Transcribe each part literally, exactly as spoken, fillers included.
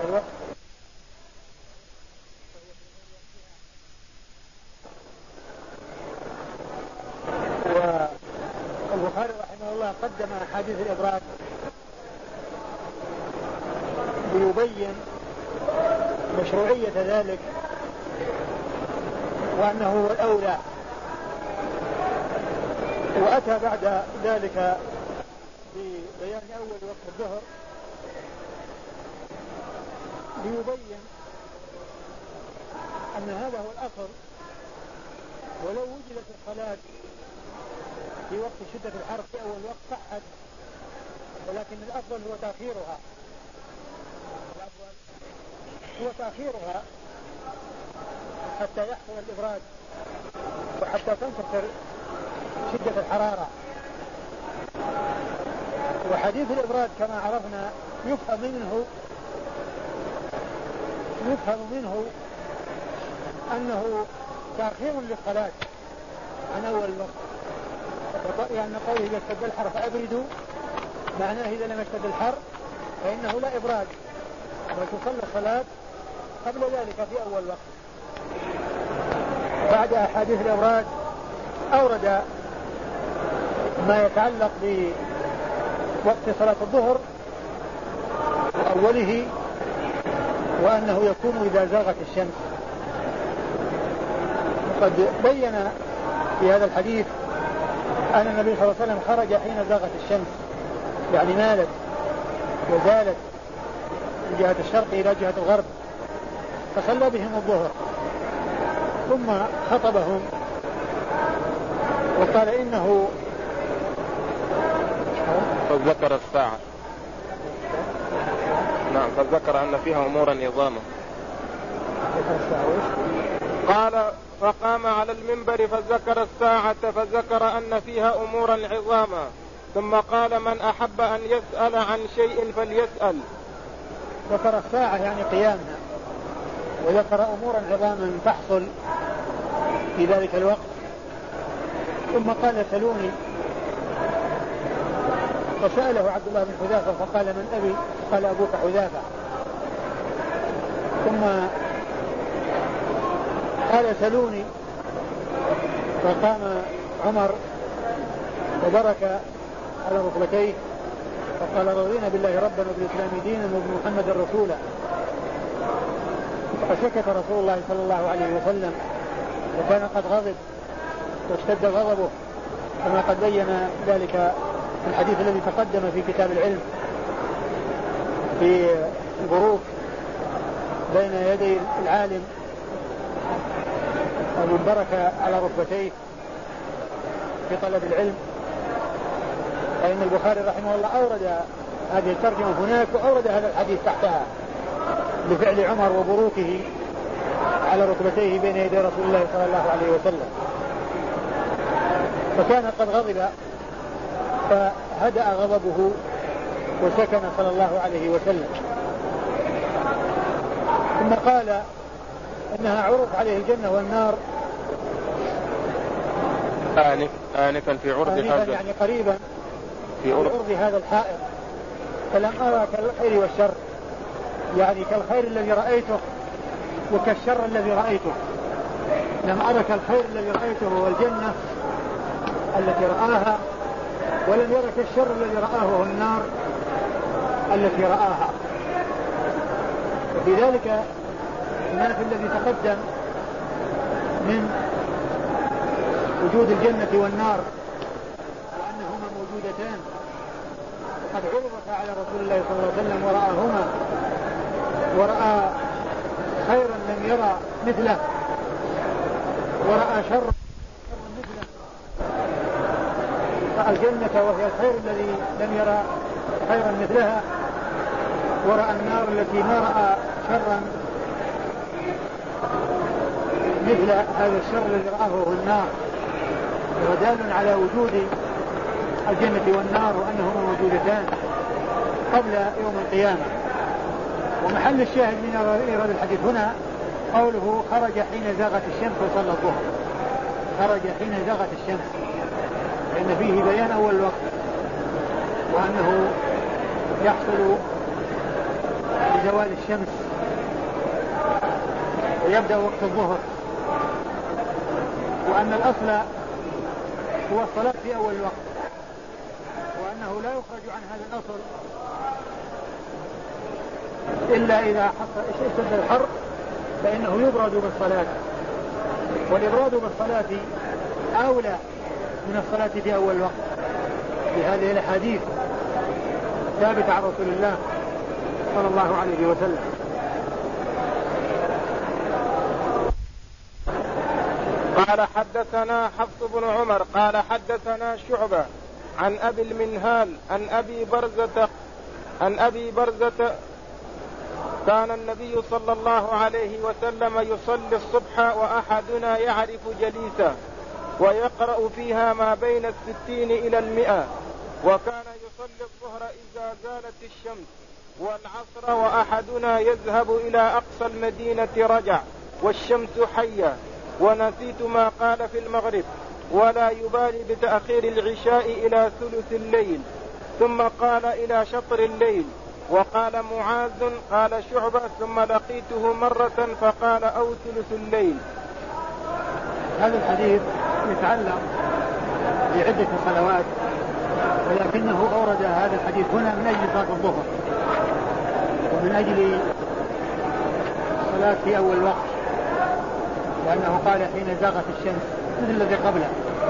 الوقت. والبخاري رحمه الله قدم أحاديث الإبراد ليبين مشروعية ذلك وأنه هو الأولى، وأتى بعد ذلك ببيان أول وقت الظهر ليبين أن هذا هو الأصل، ولو وجدت الصلاة في وقت شدة الحر في أول وقت صحت، ولكن الأفضل هو تأخيرها الأفضل هو تأخيرها حتى يحصل الإبراد وحتى تنتصر شدة الحرارة. وحديث الإبراد كما عرفنا يفهم منه يفهم منه أنه تأخير للصلاة عن أول الوقت، لأن قوله إذا اشتد الحر فأبردوا معناه إذا لم يشتد الحر فإنه لا إبراد، وتصلى الصلاة قبل ذلك في أول وقت. بعد أحاديث الإبراد أورد ما يتعلق بوقت صلاة الظهر وأوله، وأنه يكون إذا زاغت الشمس. وقد بين في هذا الحديث أن النبي صلى الله عليه وسلم خرج حين زاغت الشمس، يعني مالت وزالت من جهة الشرق إلى جهة الغرب، فصلى بهم الظهر ثم خطبهم وقال إنه فذكر الساعة. نعم، فذكر أن فيها أمورا عظاما. قال فقام على المنبر فذكر الساعة فذكر أن فيها أمورا عظاما، ثم قال من أحب أن يسأل عن شيء فليسأل. ذكر الساعة يعني قيامها، وذكر أمورا عظاما تحصل في ذلك الوقت، ثم قال سلوني، فسأله عبد الله بن حذافة فقال من أبي؟ قال أبوك حذافة. ثم قال سلوني، فقام عمر وبرك على ركبتيه فقال رضينا بالله ربا وبالإسلام دينا وبمحمد رسولا. فسكت رسول الله صلى الله عليه وسلم، وكان قد غضب واشتد غضبه كما قد بين ذلك في الحديث الذي تقدم في كتاب العلم في البروك بين يدي العالم ومن برك على ركبتيه في طلب العلم. فإن البخاري رحمه الله أورد هذه الترجمة هناك وأورد هذا الحديث تحتها بفعل عمر وبروكه على ركبتيه بين يدي رسول الله صلى الله عليه وسلم، فكان قد غضب فهدأ غضبه وسكن صلى الله عليه وسلم. ثم قال إنها عرض عليه الجنة والنار آنف آنفا في عرض هذا يعني قريبا في عرض هذا الحائط، فلم أرى كالخير والشر، يعني كالخير الذي رأيته وكالشر الذي رأيته. لم أرى كالخير الذي رأيته والجنة التي رآها، ولم يرى كالشر الذي رآه والنار التي رآها. وفي ذلك ما في الذي تقدم من وجود الجنة والنار وأنهما موجودتان قد عرضتا على رسول الله صلى الله عليه وسلم ورآهما، ورأى خيرا لم يرى مثله، ورأى شرا مثله. رأى الجنة وهي الخير الذي لم يرى خيرا مثلها، ورأى النار التي ما رأى شرا مثل هذا الشر الذي رآه هو النار، ودال على وجود الجنة والنار وأنهما موجودتان قبل يوم القيامة. ومحل الشاهد من إيراد الحديث هنا قوله خرج حين زاغت الشمس وصلى الظهر. خرج حين زاغت الشمس، لأن فيه بيان أول وقت وأنه يحصل بزوال الشمس ويبدأ وقت الظهر، وأن الأصل هو الصلاة في أول الوقت، وأنه لا يخرج عن هذا الأصل إلا إذا اشتد الحر فإنه يبرد بالصلاة، والإبراد بالصلاة أولى من الصلاة في أول الوقت في هذه الأحاديث ثابت عن رسول الله صلى الله عليه وسلم. قال حدثنا حفص بن عمر قال حدثنا شعبة عن أبي المنهال عن أبي برزة عن أبي برزة كان النبي صلى الله عليه وسلم يصلي الصبح وأحدنا يعرف جليسه ويقرأ فيها ما بين الستين إلى المئة، وكان يصلي الظهر إذا زالت الشمس والعصر وأحدنا يذهب إلى أقصى المدينة رجع والشمس حية، ونسيت ما قال في المغرب، ولا يبالي بتأخير العشاء إلى ثلث الليل، ثم قال إلى شطر الليل. وقال معاذ قال شعبة ثم لقيته مرة فقال أو ثلث الليل. هذا الحديث يتعلق بعدة صلوات، ولكنه أورد هذا الحديث هنا من أجل صلاة الظهر ومن أجل الصلاة في أول وقت، لأنه قال حين زاغت الشمس مثل الذي قبله،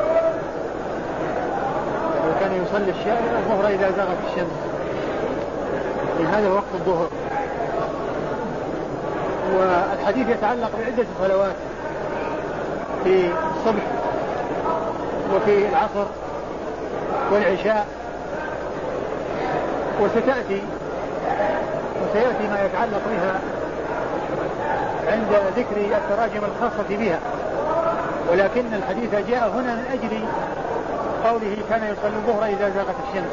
وكان يصلي الظهر إذا زاغت الشمس، من هذا وقت الظهر. والحديث يتعلق بعدة صلوات في الصبح وفي العصر والعشاء، وستأتي وسيأتي ما يتعلق بها عند ذكر التراجم الخاصة بها، ولكن الحديث جاء هنا من أجل قوله كان يصلي الظهر إذا زاغت الشمس.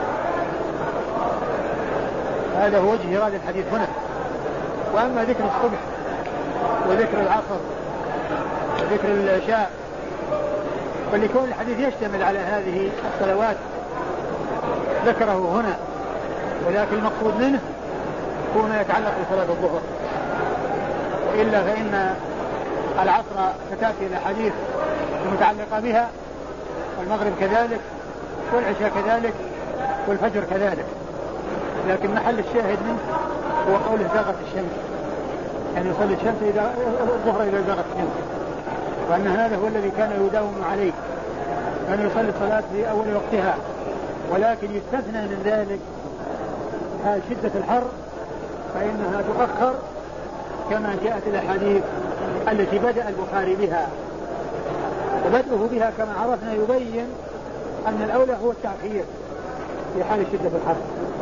هذا هو وجه إيراد الحديث هنا. وأما ذكر الصبح وذكر العصر وذكر العشاء فلكون الحديث يشتمل على هذه الصلوات ذكره هنا، ولكن المقصود منه هو ما يتعلق بصلاة الظهر، وإلا فإن العصر ستأتي الأحاديث المتعلقة بها، والمغرب كذلك، والعشاء كذلك، والفجر كذلك، لكن محل الشاهد منه هو قوله زاغت الشمس، يعني يصلي الشمس إذا الظهر إذا زاغت الشمس، وأن هذا هو الذي كان يداوم عليه، كان يصلي الصلاة في أول وقتها، ولكن يستثنى من ذلك شدة الحر فإنها تؤخر كما جاءت الأحاديث التي بدأ البخاري بها، وبدأه بها كما عرفنا يبين أن الأولى هو التأخير في حال شدة الحر.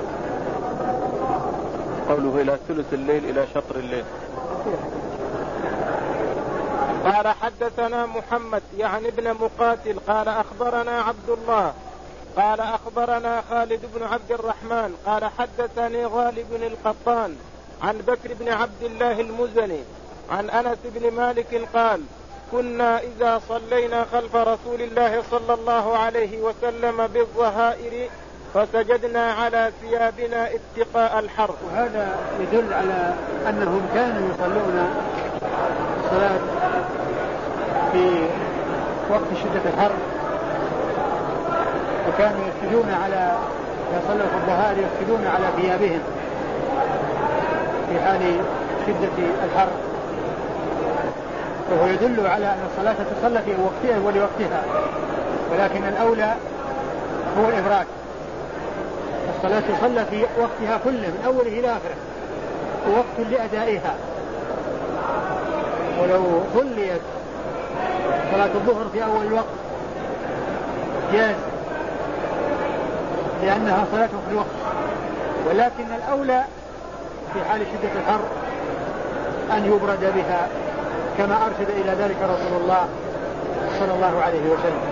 قوله إلى ثلث الليل إلى شطر الليل. قال حدثنا محمد يعني ابن مقاتل قال أخبرنا عبد الله قال أخبرنا خالد بن عبد الرحمن قال حدثني غالب بن القطان عن بكر بن عبد الله المزني عن أنس بن مالك قال كنا إذا صلينا خلف رسول الله صلى الله عليه وسلم بالظهائر فسجدنا على ثيابنا اتقاء الحر. وهذا يدل على أنهم كانوا يصلون الصلاة في وقت شدة الحر، وكانوا يسجدون على يصلوا في الظهائر يسجدون على ثيابهم في حال شدة الحر، وهو يدل على أن الصلاة تصلى في وقتها ولوقتها، ولكن الأولى هو الإبراد. الصلاة تصلى في وقتها كله من أوله إلى آخره، ووقت لأدائها. ولو صليت صلاة الظهر في أول الوقت جاز لأنها صلاة في الوقت، ولكن الأولى في حال شدة الحر أن يبرد بها كما أرشد إلى ذلك رسول الله صلى الله عليه وسلم.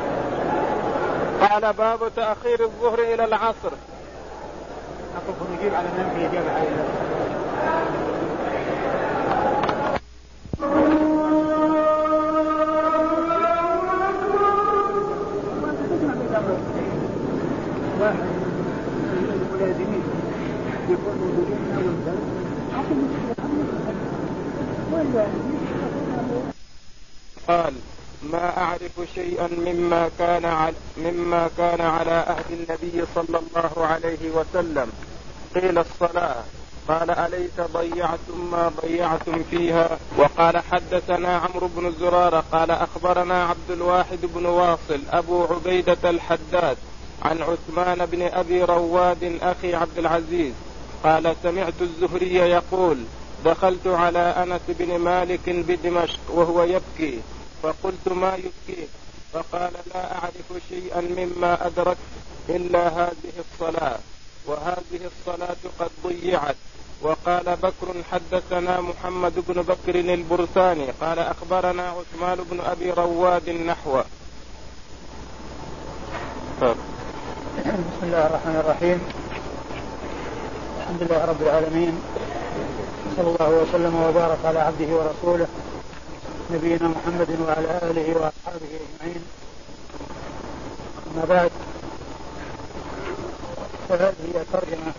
قال باب تأخير الظهر إلى العصر. أقف نجيب على من في إجابة عليه. واحد من الملازمين يكون موجودين من أول سنة قال ما أعرف شيئا مما كان على مما كان على عهد النبي صلى الله عليه وسلم. قيل الصلاة. قال أليس ضيعتم ما ضيعتم فيها؟ وقال حدثنا عمرو بن زرارة قال أخبرنا عبد الواحد بن واصل أبو عبيدة الحداد عن عثمان بن أبي رواد أخي عبد العزيز قال سمعت الزهري يقول دخلت على أنس بن مالك بدمشق وهو يبكي فقلت ما يبكيك؟ فقال لا أعرف شيئا مما أدركت إلا هذه الصلاة وهذه الصلاة قد ضيعت. وقال بكر حدثنا محمد بن بكر البرساني قال أخبرنا عثمان بن أبي رواد نحوه. بسم الله الرحمن الرحيم. الحمد لله رب العالمين، صلى الله وسلم وبارك على عبده ورسوله نبينا محمد وعلى آله وأصحابه أجمعين. أما بعد، فهذه هي ترجمة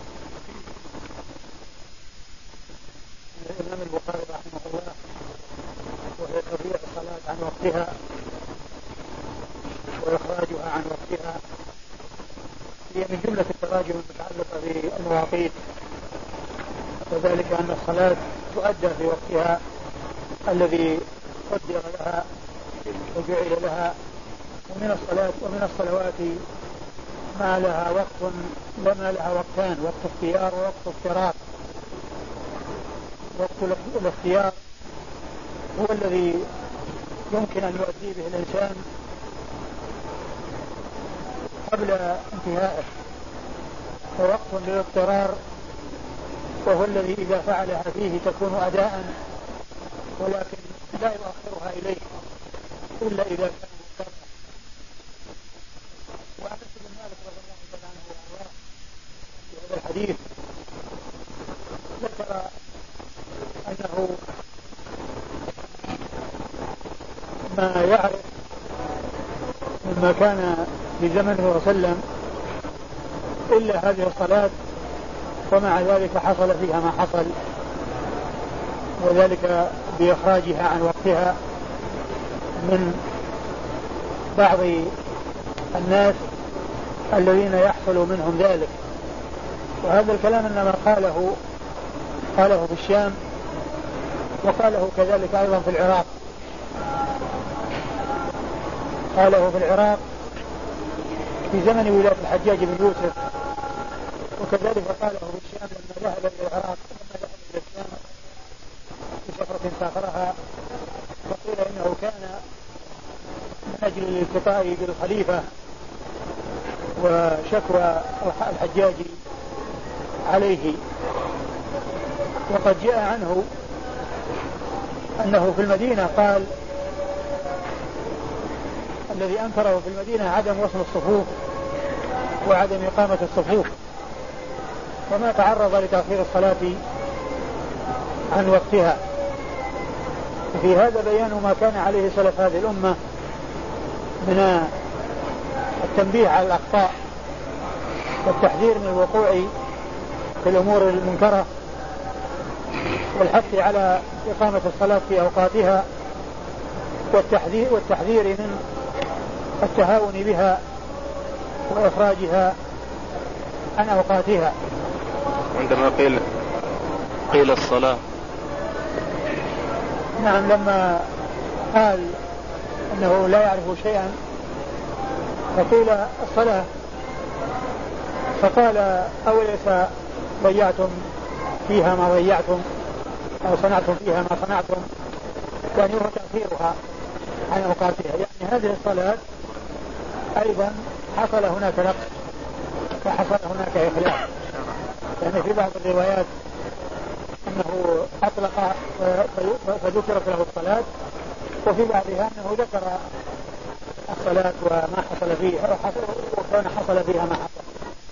الإمام البخاري رحمه الله، وهي تضييع الصلاة عن وقتها وإخراجها عن وقتها. هي من جملة التراجم المتعلقة بالمواقيت، وذلك أن الصلاة تؤدى في وقتها الذي قدر لها وجعل لها، ومن الصلاة ومن الصلوات ما لها وقت لما لها وقتان، وقت اختيار ووقت اضطرار. وقت الاختيار هو الذي يمكن أن يؤدي به الإنسان قبل انتهائه، ووقت للاضطرار وهو الذي إذا فعلها فيه تكون أداء، ولكن لا يؤخرها إليه إلا إذا كان مضطرا. وأنس بن مالك رضي الله تعالى عنه وأرضاه في هذا الحديث ذكر أنه ما يعرف مما كان في زمنه صلى الله عليه وسلم إلا هذه الصلاة، ومع ذلك حصل فيها ما حصل، وذلك بإخراجها عن وقتها من بعض الناس الذين يحصل منهم ذلك. وهذا الكلام إنما قاله قاله في الشام، وقاله كذلك أيضا في العراق، قاله في العراق في زمن ولاية الحجاج بن يوسف، وكذلك قاله في الشام لما ذهب إلى العراق، لما ذهب إلى الشام في سفرة سافرها، وقيل إنه كان من أجل الالتقاء بالخليفة وشكوى الحجاج عليه. وقد جاء عنه أنه في المدينة قال الذي أنكره في المدينة عدم وصل الصفوف وعدم إقامة الصفوف، وما تعرض لتأخير الصلاة عن وقتها. وفي هذا بيان ما كان عليه سلف هذه الأمة من التنبيه على الأخطاء والتحذير من الوقوع في الأمور المنكرة، والحث على إقامة الصلاة في أوقاتها، والتحذير, والتحذير من التهاون بها وإخراجها عن أوقاتها. عندما قيل قيل الصلاة، نعم، لما قال أنه لا يعرف شيئا فقيل الصلاة، فقال أوليس ضيعتم فيها ما ضيعتم أو صنعتم فيها ما صنعتم، يعني هو تأخيرها عن أوقاتها. يعني هذه الصلاة أيضا حصل هناك نقص وحصل هناك إخلاف، يعني في بعض الروايات أنه أطلق فذكرت له الصلاة، وفي بعضها أنه ذكر الصلاة وما حصل فيها وكان حصل فيها ما حصل.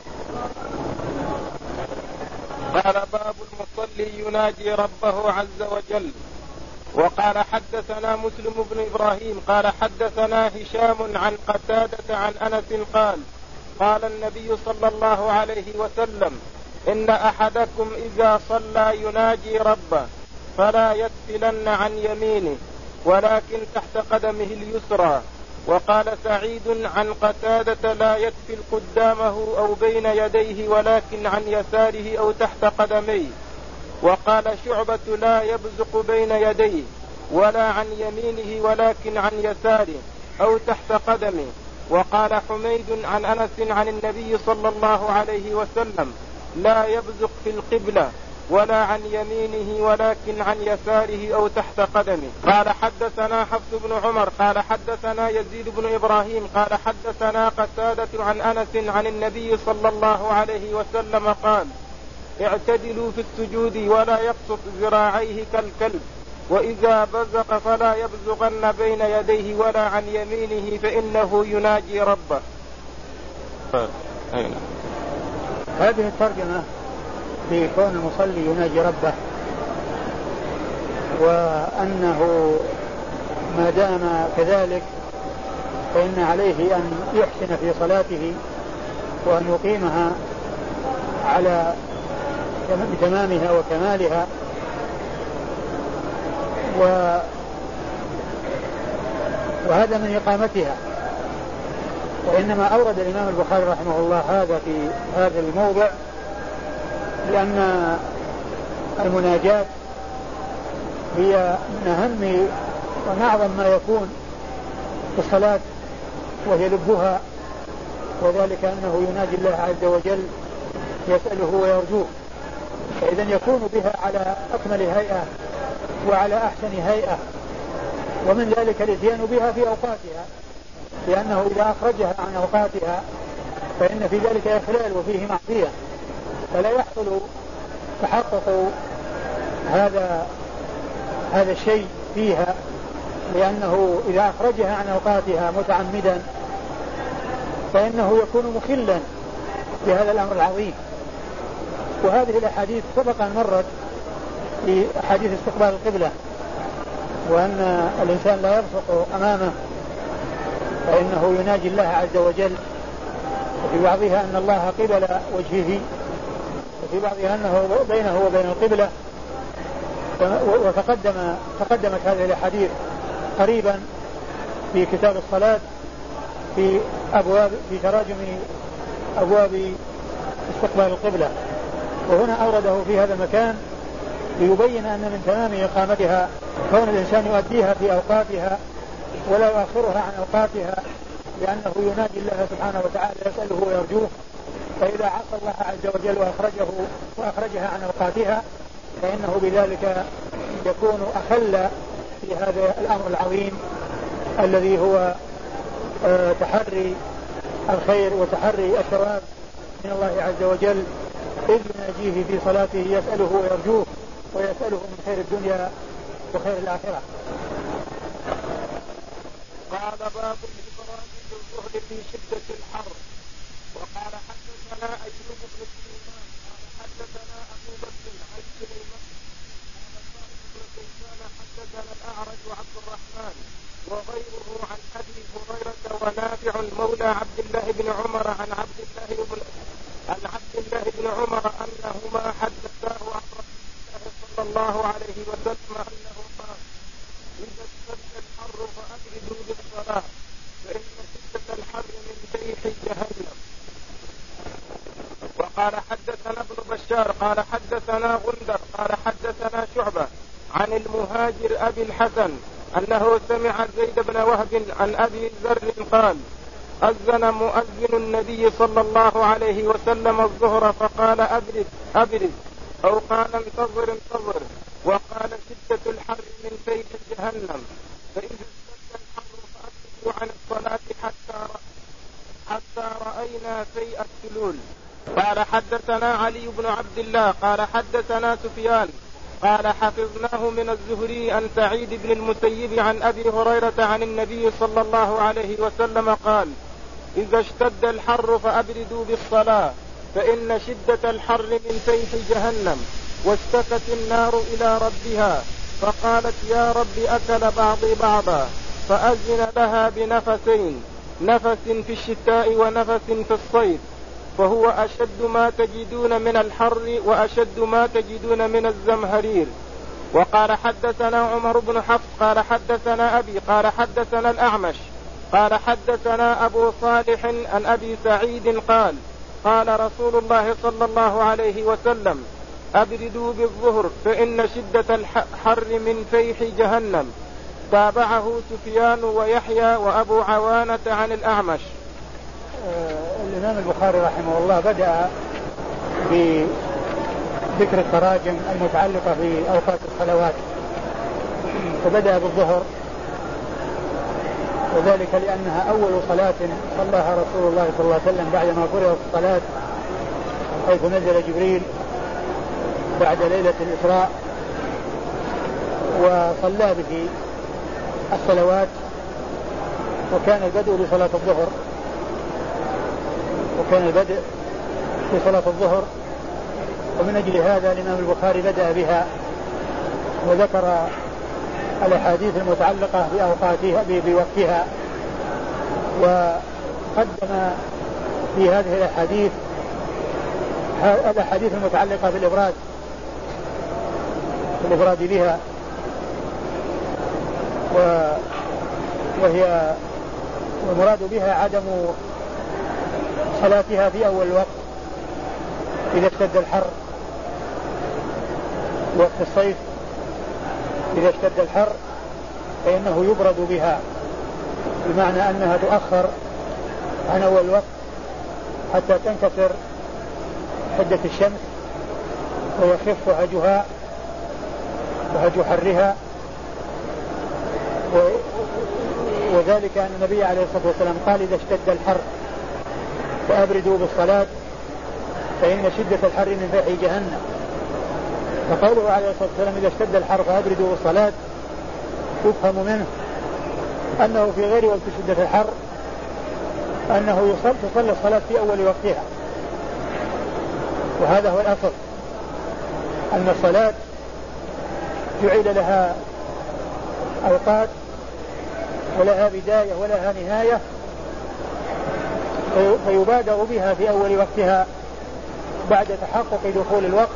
قال باب المصلي يناجي ربه عز وجل. وقال حدثنا مسلم بن إبراهيم قال حدثنا هشام عن قتادة عن أنس قال قال النبي صلى الله عليه وسلم إن أحدكم إذا صلى يناجي ربه فلا يدفلن عن يمينه ولكن تحت قدمه اليسرى. وقال سعيد عن قتادة لا يدفل قدامه أو بين يديه ولكن عن يساره أو تحت قدميه. وقال شعبة لا يبزق بين يديه ولا عن يمينه ولكن عن يساره أو تحت قدمه. وقال حميد عن أنس عن النبي صلى الله عليه وسلم لا يبزق في القبلة ولا عن يمينه ولكن عن يساره أو تحت قدمه. قال حدثنا حفص بن عمر قال حدثنا يزيد بن إبراهيم قال حدثنا قتادة عن أنس عن النبي صلى الله عليه وسلم قال اعتدلوا في السجود ولا يبسط ذراعيه كالكلب، وإذا بزق فلا يبزغن بين يديه ولا عن يمينه فإنه يناجي ربه. هذه الترجمة في كون المصلي يناجي ربه، وأنه ما دام كذلك فإن عليه أن يحسن في صلاته وأن يقيمها على بتمامها وكمالها. و... وهذا من إقامتها. وإنما أورد الإمام البخاري رحمه الله هذا في هذا الموضع لأن المناجاة هي من أهم ونعظم ما يكون في الصلاة وهي لبها، وذلك أنه يناجي الله عز وجل يسأله ويرجوه، فإذا يكون بها على أكمل هيئة وعلى أحسن هيئة. ومن ذلك الاتيان بها في أوقاتها، لأنه إذا أخرجها عن أوقاتها فإن في ذلك إخلال وفيه معصية، فلا يحصل تحقق هذا هذا الشيء فيها، لأنه إذا أخرجها عن أوقاتها متعمدا فإنه يكون مخلا بهذا الأمر العظيم. وهذه الأحاديث سبق أن مرت في أحاديث استقبال القبلة، وأن الإنسان لا يبصق أمامه فإنه يناجي الله عز وجل، وفي بعضها أن الله قبل وجهه، وفي بعضها أنه بينه وبين القبلة. وتقدم تقدمت هذه الأحاديث قريبا في كتاب الصلاة في أبواب في تراجم أبواب استقبال القبلة، وهنا أورده في هذا المكان ليبين أن من تمام إقامتها كون الإنسان يؤديها في أوقاتها ولا يؤخرها عن أوقاتها، لأنه يناجي الله سبحانه وتعالى يسأله ويرجوه. فإذا عصى الله عز وجل وأخرجه وأخرجها عن أوقاتها فإنه بذلك يكون أخل في هذا الأمر العظيم الذي هو تحري الخير وتحري الثواب من الله عز وجل، إذ يناجيه في صلاته يسأله ويرجوه ويسأله من خير الدنيا وخير الآخرة. قال باب الإبراج بالظهر في شدة الحر. وقال حدثنا أيوب بن سليمان قال حدثنا أبو بكر عن سليمان قال بن كيسان حدثنا الأعرج وعبد الرحمن وغيره عن أبي هريرة ونافع مولى عبد الله بن عمر عن عبد الله بن عن عبد الله بن عمر أنهما حدثاه عن رسول الله صلى الله عليه وسلم أنه قال إذا اشتد الحر فأبردوا بالصلاة فإن شدة الحر من فيح جهنم. وقال حدثنا ابن بشار قال حدثنا غندر قال حدثنا شعبة عن المهاجر أبي الحسن أنه سمع زيد بن وهب عن أبي ذر قال أذن مؤذن النبي صلى الله عليه وسلم الظهر فقال أبرد أبرد أو قال انتظر انتظر، وقال شدة الحر من فيح جهنم، فإذا اشتد الحر فأبردوا عن الصلاة حتى حتى رأينا فيء السلول. قال حدثنا علي بن عبد الله قال حدثنا سفيان قال حفظناه من الزهري عن سعيد بن المسيب عن أبي هريرة عن النبي صلى الله عليه وسلم قال إذا اشتد الحر فأبردوا بالصلاة فإن شدة الحر من فيح جهنم. واشتكت النار إلى ربها فقالت يا رب أكل بعضي بعضا، فأذن لها بنفسين، نفس في الشتاء ونفس في الصيف، فهو أشد ما تجدون من الحر وأشد ما تجدون من الزمهرير. وقال حدثنا عمر بن حفص قال حدثنا أبي قال حدثنا الأعمش قال حدثنا أبو صالح عن أبي سعيد قال قال رسول الله صلى الله عليه وسلم أبردوا بالظهر فإن شدة الحر من فيح جهنم. تابعه سفيان ويحيى وأبو عوانة عن الأعمش. الإمام البخاري رحمه الله بدأ بذكر التراجم المتعلقة بأوقات الصلوات، فبدأ بالظهر، وذلك لأنها أول صلاة صلاها رسول الله صلى الله عليه وسلم بعدما فرضت الصلاة، حيث نزل جبريل بعد ليلة الإسراء وصلى به الصلوات، وكان البدء بصلاة الظهر وكان البدء بصلاة الظهر ومن أجل هذا الإمام البخاري بدأ بها وذكر الأحاديث المتعلقة بأوقاتها بوقتها، وقدم في هذه الأحاديث الأحاديث المتعلقة بالإبراد بالإبراد بها، وهي والمراد بها عدم صلاتها في أول الوقت إذا اشتد الحر، وقت الصيف إذا اشتد الحر فإنه يبرد بها، بمعنى أنها تؤخر عن أول الوقت حتى تنكسر حدة الشمس ويخف هجها وهج حرها، وذلك أن النبي عليه الصلاة والسلام قال إذا اشتد الحر فأبردوا بالصلاة فإن شدة الحر من فيح جهنم. فقوله عليه الصلاة والسلام إذا اشتد الحر فأبردوا بالصلاة يفهم منه أنه في غير وقت شدة الحر أنه يصل تصلي الصلاة في أول وقتها، وهذا هو الأصل، أن الصلاة جعل لها أوقات ولها بداية ولها نهاية، فيبادر بها في أول وقتها بعد تحقق دخول الوقت.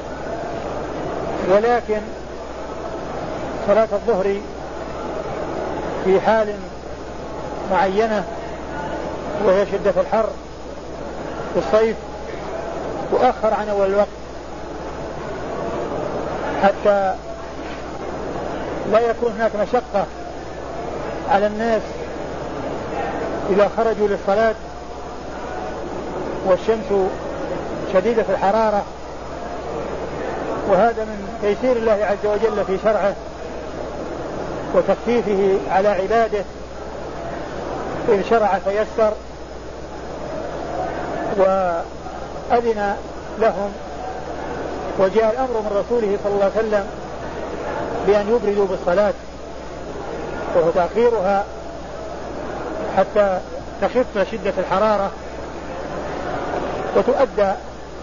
ولكن صلاة الظهر في حال معينة وهي شدة الحر في الصيف تؤخر عن أول الوقت حتى لا يكون هناك مشقة على الناس إذا خرجوا للصلاة والشمس شديدة الحرارة. وهذا من تيسير الله عز وجل في شرعه وتخفيفه على عباده، إن شرع فيسر وأذن لهم، وجاء الأمر من رسوله صلى الله عليه وسلم بأن يبردوا بالصلاة وهو تأخيرها حتى تخف شدة الحرارة وتؤدى.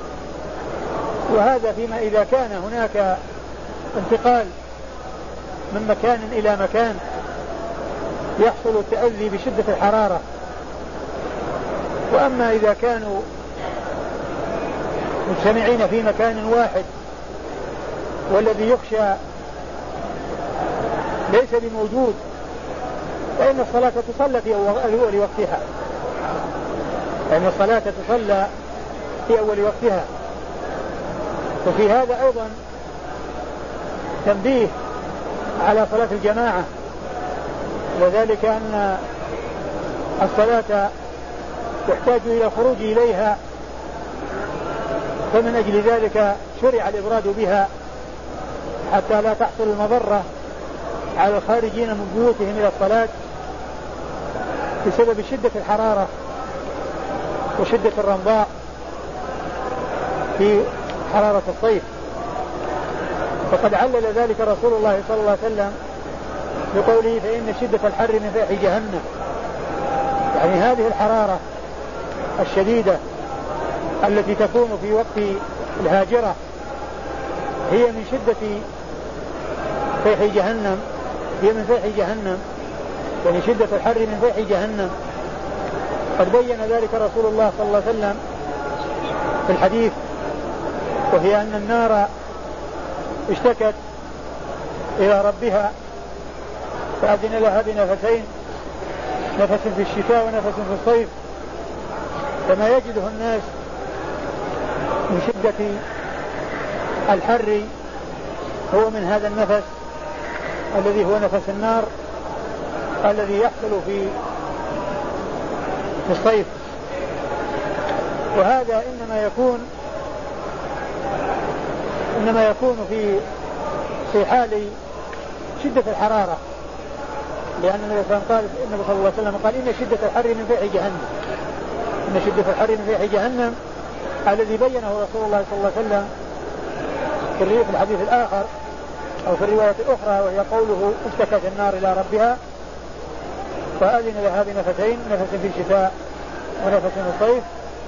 وهذا فيما إذا كان هناك انتقال من مكان إلى مكان يحصل التأذي بشدة الحرارة. وأما إذا كانوا مجتمعين في مكان واحد والذي يخشى ليس بموجود فإن الصلاة تصلى في أول وقتها، فإن الصلاة تصلى في أول وقتها. وفي هذا أيضا تنبيه على صلاة الجماعة، وذلك أن الصلاة تحتاج إلى الخروج إليها، فمن أجل ذلك شرع الإبراد بها حتى لا تحصل المضرة على الخارجين من بيوتهم إلى الصلاة بسبب شدة الحرارة وشدة الرمضاء في حرارة الصيف. فقد علل ذلك رسول الله صلى الله عليه وسلم بقوله فإن شدة الحر من فيح جهنم، يعني هذه الحرارة الشديدة التي تكون في وقت الهاجرة هي من شدة فيح جهنم، هي من فيح جهنم، يعني شدة الحر من فيح جهنم. قد بين ذلك رسول الله صلى الله عليه وسلم في الحديث، وهي أن النار اشتكت إلى ربها فأذن لها بنفسين، نفس في الشتاء ونفس في الصيف، كما يجده الناس من شدة الحر هو من هذا النفس الذي هو نفس النار الذي يحصل في الصيف. وهذا إنما يكون إنما يكون في في حال شدة الحرارة، لأن النبي صلى الله عليه وسلم قال إن شدة الحر من فيح جهنم، إن شدة الحر من فيح جهنم الذي بينه رسول الله صلى الله عليه وسلم في الحديث الآخر أو في الرواية الأخرى، وهي قوله اشتكت النار إلى ربها فأذن لها بنفسين، نفس في الشتاء ونفس في الصيف.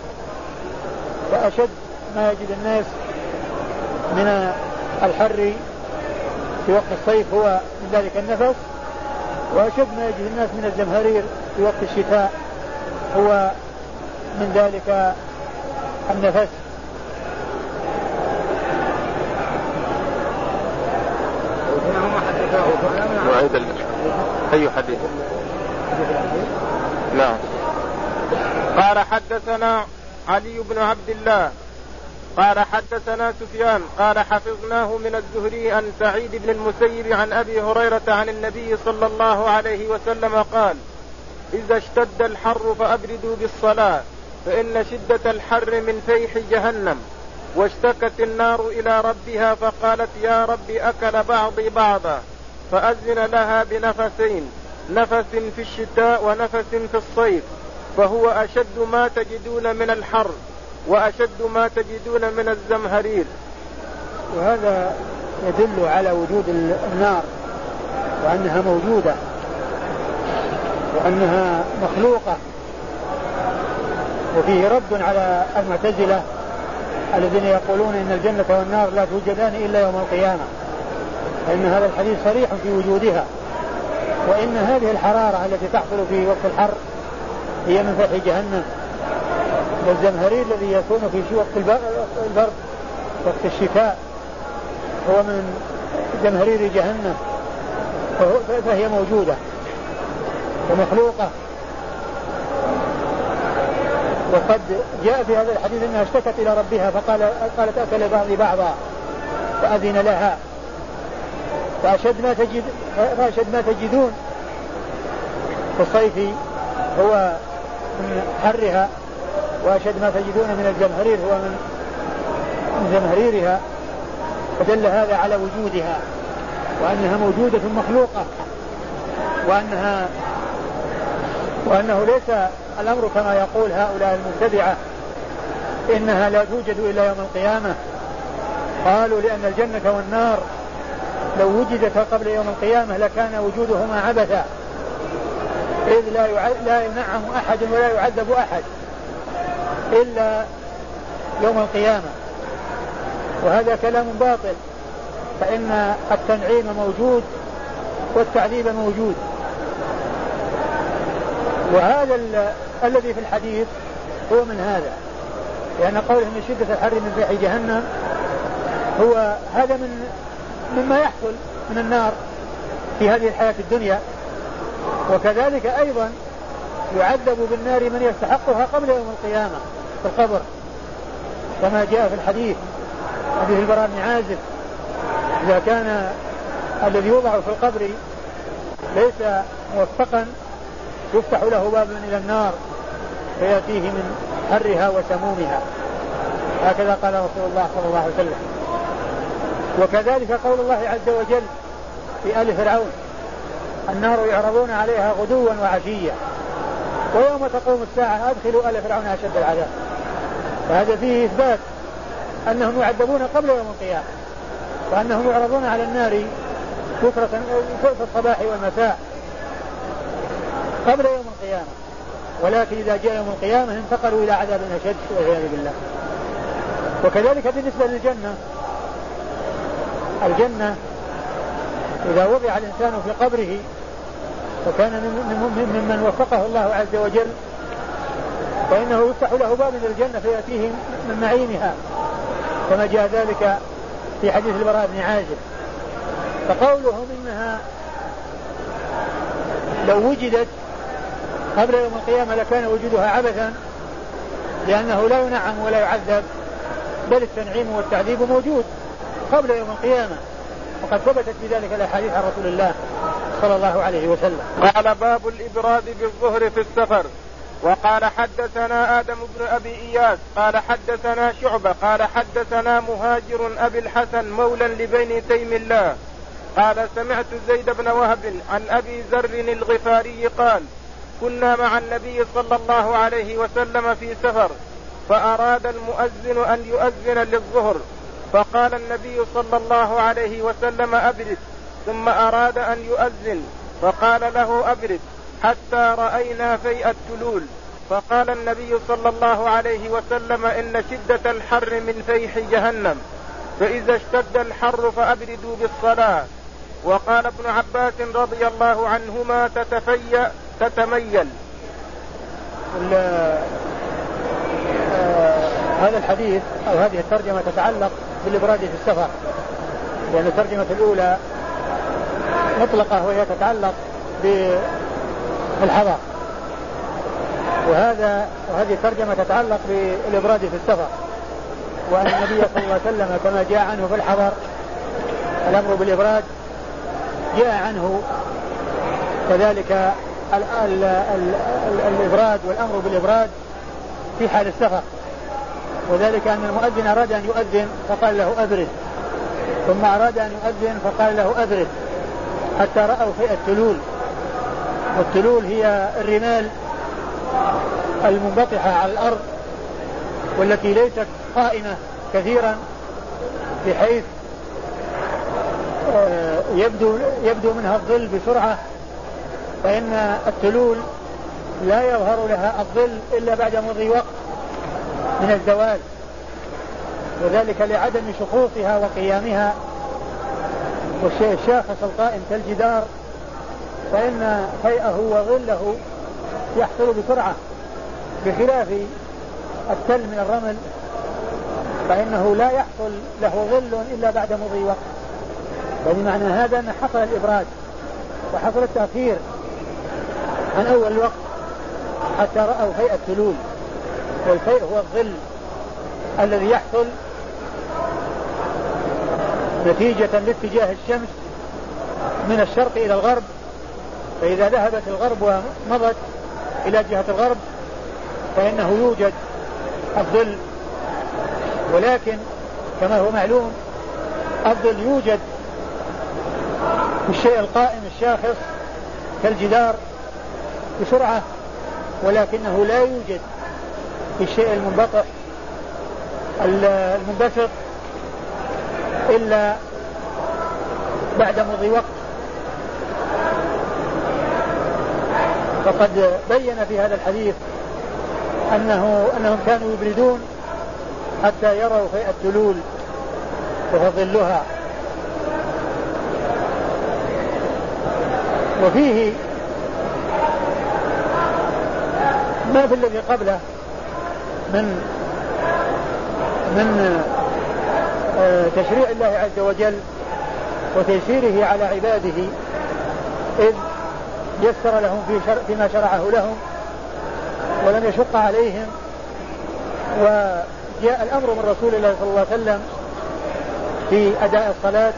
فأشد ما يجد الناس من الحر في وقت الصيف هو من ذلك النفس، وأشد ما يجد الناس من الزمهرير في وقت الشتاء هو من ذلك النفس. وعيد أي حديث؟ نعم. قال حدثنا علي بن عبد الله قال حدثنا سفيان قال حفظناه من الزهري عن سعيد بن المسيب عن أبي هريرة عن النبي صلى الله عليه وسلم قال: إذا اشتد الحر فأبردوا بالصلاة فإن شدة الحر من فيح جهنم. واشتكت النار إلى ربها فقالت: يا رب أكل بعضي بعضا، فأذن لها بنفسين، نفس في الشتاء ونفس في الصيف، فهو أشد ما تجدون من الحر وأشد ما تجدون من الزمهرير. وهذا يدل على وجود النار وأنها موجودة وأنها مخلوقة، وفيه رد على المعتزلة الذين يقولون إن الجنة والنار لا توجدان إلا يوم القيامة، فإن هذا الحديث صريح في وجودها، وإن هذه الحرارة التي تحصل في وقت الحر هي من فيح جهنم، والزمهرير الذي يكون في وقت البرد وقت الشتاء هو من زمهرير جهنم، فهي موجودة ومخلوقة. وقد جاء في هذا الحديث أنها اشتكت إلى ربها فقال قالت: أكل بعضي بعضا، فأذن لها. فأشد ما تجد فأشد ما تجدون في الصيف هو من حرها، وأشد ما تجدون من الزمهرير هو من زمهريرها، فدل هذا على وجودها وأنها موجودة مخلوقة، وأنها وأنه ليس الأمر كما يقول هؤلاء المبتدعة إنها لا توجد إلا يوم القيامة. قالوا لأن الجنة والنار لو وجدتا قبل يوم القيامة لكان وجودهما عبثا، إذ لا لا ينعم أحد ولا يعذب أحد إلا يوم القيامة، وهذا كلام باطل، فإن التنعيم موجود والتعذيب موجود. وهذا الذي في الحديث هو من هذا، لأن قوله من شدة الحر من فيح جهنم هو هذا من مما يحصل من النار في هذه الحياة الدنيا، وكذلك أيضا يعذب بالنار من يستحقها قبل يوم القيامة في القبر، كما جاء في الحديث حديث البراء بن عازب: إذا كان الذي يوضع في القبر ليس موفقا يفتح له باب إلى النار فيأتيه من حرها وسمومها. هكذا قال رسول الله صلى الله عليه وسلم. وكذلك قول الله عز وجل في آل فرعون: النار يعرضون عليها غدوا وعشيا ويوم تقوم الساعة أدخلوا آل فرعون أشد العذاب. فهذا فيه إثبات أنهم يعذبون قبل يوم القيامة، وأنهم يعرضون على النار بكرة في الصباح والمساء قبل يوم القيامة، ولكن إذا جاء يوم القيامة انتقلوا إلى عذاب أشد والعياذ بالله. وكذلك بالنسبة للجنة، الجنة إذا وضع الإنسان في قبره وكان ممن وفقه الله عز وجل فإنه يفتح له باب إلى الجنة فيأتيه من نعيمها، كما جاء ذلك في حديث البراء بن عازب. فقولهم إنها لو وجدت قبل يوم القيامة لكان وجودها عبثا، لأنه لا ينعم ولا يعذب، بل التنعيم والتعذيب موجود قبل يوم القيامة، وقد ثبتت بذلك الأحاديث عن رسول الله صلى الله عليه وسلم. قال باب الإبراد بالظهر في السفر. وقال حدثنا آدم بن أبي إياس قال حدثنا شعبة قال حدثنا مهاجر أبي الحسن مولى لبني تيم الله قال سمعت زيد بن وهب عن أبي ذر الغفاري قال كنا مع النبي صلى الله عليه وسلم في سفر فأراد المؤذن أن يؤذن للظهر فقال النبي صلى الله عليه وسلم أبرد، ثم أراد أن يؤذن فقال له أبرد حتى رأينا فيء التلول، فقال النبي صلى الله عليه وسلم إن شدة الحر من فيح جهنم، فإذا اشتد الحر فأبردوا بالصلاة. وقال ابن عباس رضي الله عنهما تتفيأ تتميل. آه هذا الحديث أو هذه الترجمة تتعلق بالإبراد في السفر، لأن الترجمة الأولى مطلقة وهي تتعلق بالحضر، وهذا وهذه الترجمة تتعلق بالإبراد في السفر، وأن النبي صلى الله عليه وسلم كما جاء عنه في الحضر الأمر بالإبراد جاء عنه كذلك ال ال ال ال الإبراد والأمر بالإبراد في حال السفر، وذلك أن المؤذن أراد أن يؤذن فقال له أبرد، ثم أراد أن يؤذن فقال له أبرد حتى رأوا فيء التلول. والتلول هي الرمال المنبطحة على الأرض والتي ليست قائمة كثيرا بحيث يبدو, يبدو منها الظل بسرعة، فإن التلول لا يظهر لها الظل إلا بعد مضي وقت من الزوال، وذلك لعدم شخوصها وقيامها، والشيء الشاخص القائم كالجدار فإن فيئه وظله يحصل بسرعة، بخلاف التل من الرمل فإنه لا يحصل له ظل إلا بعد مضي وقت. وبمعنى هذا أن حصل الإبراد وحصل التأخير عن أول الوقت حتى رأوا فيء التلول، والفيء هو الظل الذي يحصل نتيجة لاتجاه الشمس من الشرق إلى الغرب، فإذا ذهبت الغرب ومضت إلى جهة الغرب فإنه يوجد الظل، ولكن كما هو معلوم الظل يوجد في الشيء القائم الشاخص كالجدار بسرعة، ولكنه لا يوجد في الشيء المنبطح المنبسط إلا بعد مضي وقت. فقد بين في هذا الحديث أنه أنهم كانوا يبردون حتى يروا فيء التلول وظلها. وفيه ما في الذي قبله من من تشريع الله عز وجل وتيسيره على عباده، إذ يسر لهم في شر فيما شرعه لهم ولم يشق عليهم، وجاء الأمر من رسول الله صلى الله عليه وسلم في أداء الصلاة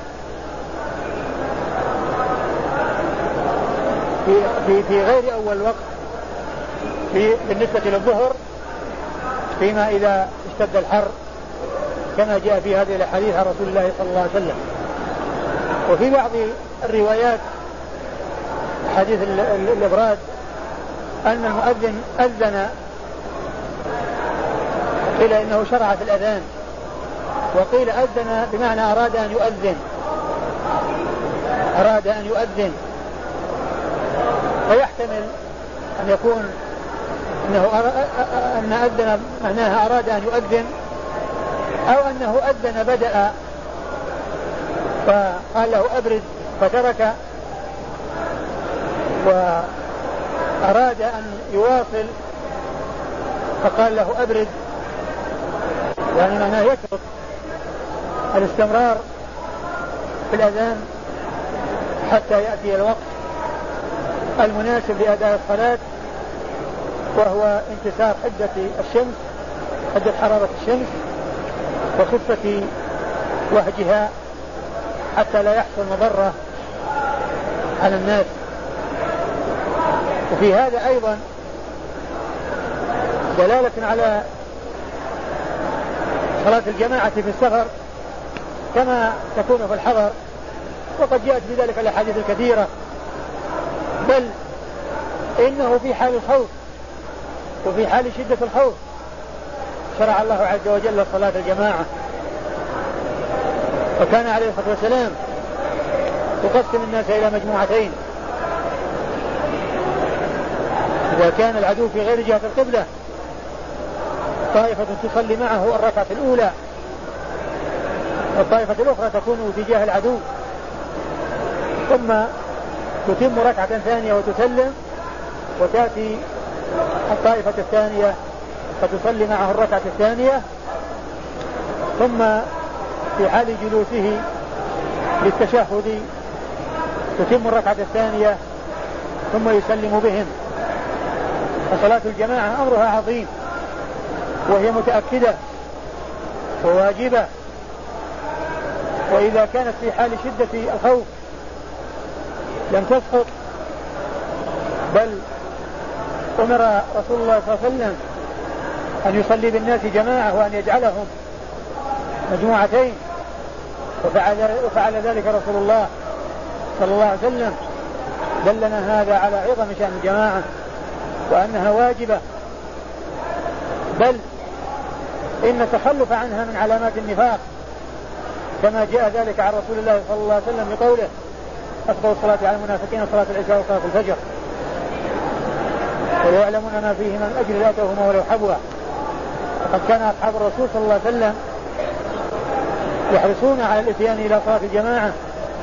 في, في, في غير أول وقت في بالنسبة للظهر فيما إذا اشتد الحر كما جاء في هذه الأحاديث عن رسول الله صلى الله عليه وسلم. وفي بعض الروايات حديث الإبراد أن المؤذن أذن، قيل إنه شرع في الأذان، وقيل أذن بمعنى أراد أن يؤذن أراد أن يؤذن فيحتمل أن يكون أنه أن أذن معناها أراد أن يؤذن، أو أنه أذن بدأ فقال له أبرد فترك وأراد أن يواصل فقال له أبرد، يعني معناه يترك الاستمرار في الأذان حتى يأتي الوقت المناسب لأداء الصلاة، وهو انكسار حدة الشمس، حدة حرارة الشمس وخفة وهجها، حتى لا يحصل مضرة على الناس. وفي هذا أيضا دلالة على صلاة الجماعة في السفر كما تكون في الحضر، وقد جاءت بذلك الأحاديث الكثيرة، بل إنه في حال الخوف وفي حال شدة الخوف شرع الله عز وجل صلاة الجماعة. وكان عليه الصلاة والسلام يقسم الناس إلى مجموعتين: إذا كان العدو في غير جهة القبلة طائفة تصلي معه الركعة الأولى، والطائفة الأخرى تكون في جهة العدو، ثم تتم ركعة ثانية وتسلم، وتأتي الطائفة الثانية فتصلي معه الركعة الثانية، ثم في حال جلوسه للتشهد تتم الركعة الثانية ثم يسلم بهم. فصلاة الجماعة أمرها عظيم، وهي متأكدة وواجبة. وإذا كانت في حال شدة الخوف لم تسقط، بل أمر رسول الله صلى الله عليه وسلم أن يصلي بالناس جماعة وأن يجعلهم مجموعتين، وفعل, وفعل ذلك رسول الله صلى الله عليه وسلم. دلنا هذا على عظم شأن الجماعة وأنها واجبة، بل إن التخلف عنها من علامات النفاق، كما جاء ذلك عن رسول الله صلى الله عليه وسلم بقوله: أفضل الصلاة على المنافقين صلاة العشاء وصلاة الفجر، ولو يعلمون ما فيه من أجل لأتوهما ولو حبوا. وقد كان أصحاب الرسول صلى الله عليه وسلم يحرصون على الاتيان إلى صلاة الجماعة،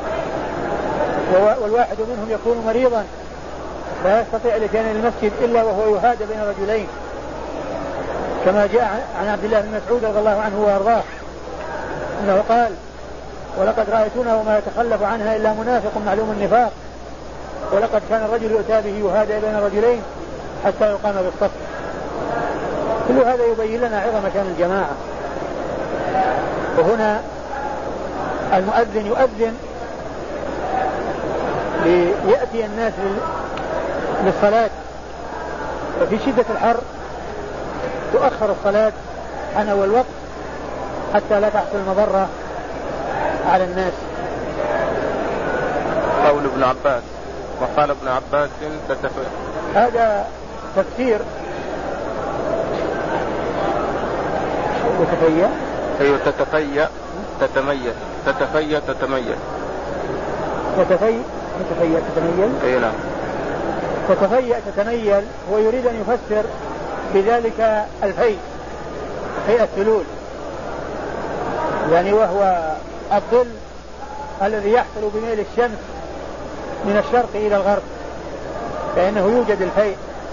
والواحد منهم يكون مريضا لا يستطيع الاتيان إلى المسجد إلا وهو يهادى بين رجلين، كما جاء عن عبد الله بن مسعود رضي الله عنه وارضاه انه قال: ولقد رأيتنا وما يتخلف عنها الا منافق معلوم النفاق، ولقد كان الرجل يؤتى به يهادى بين رجلين حتى يقام بالصف. كل هذا يبين لنا عظم شأن الجماعة. وهنا المؤذن يؤذن ليأتي الناس للصلاة، وفي شدة الحر تؤخر الصلاة عن أول وقت حتى لا تحصل مضرة على الناس. قول ابن عباس: وقال ابن عباس تتفيأ. هذا تفسير تتفيأ. أيوة تتفيأ تتميز تتفيأ تتميز تتفيأ تتفيأ تتميل. أي نعم. تتفيأ تتميل، ويريد أن يفسر بذلك الفيء، فيء الثلول، يعني وهو الظل الذي يحصل بميل الشمس من الشرق إلى الغرب، فإنه يوجد الفيء.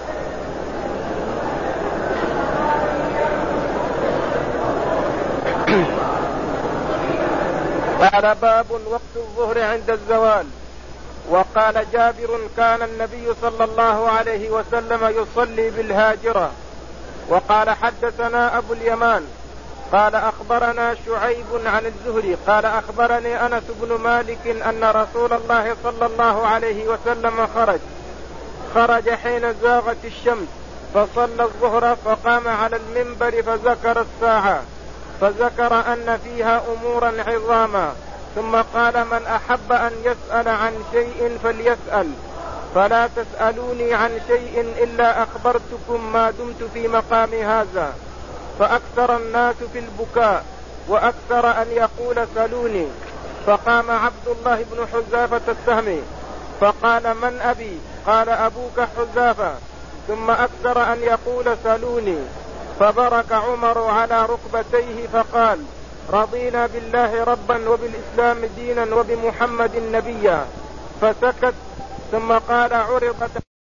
قال: باب وقت الظهر عند الزوال. وقال جابر: كان النبي صلى الله عليه وسلم يصلي بالهاجرة. وقال: حدثنا أبو اليمان قال: أخبرنا شعيب عن الزهري قال: أخبرني أنس بن مالك أن رسول الله صلى الله عليه وسلم خرج خرج حين زاغت الشمس فصلى الظهر، فقام على المنبر فذكر الساعة، فذكر أن فيها أمورا عظاما، ثم قال: من أحب أن يسأل عن شيء فليسأل، فلا تسألوني عن شيء إلا أخبرتكم ما دمت في مقام هذا. فأكثر الناس في البكاء، وأكثر أن يقول: سألوني. فقام عبد الله بن حذافة السهمي فقال: من أبي؟ قال: أبوك حذافة. ثم أكثر أن يقول: سألوني. فبرك عمر على ركبتيه فقال: رضينا بالله ربا وبالإسلام دينا وبمحمد نبيا. فسكت، ثم قال: عرضت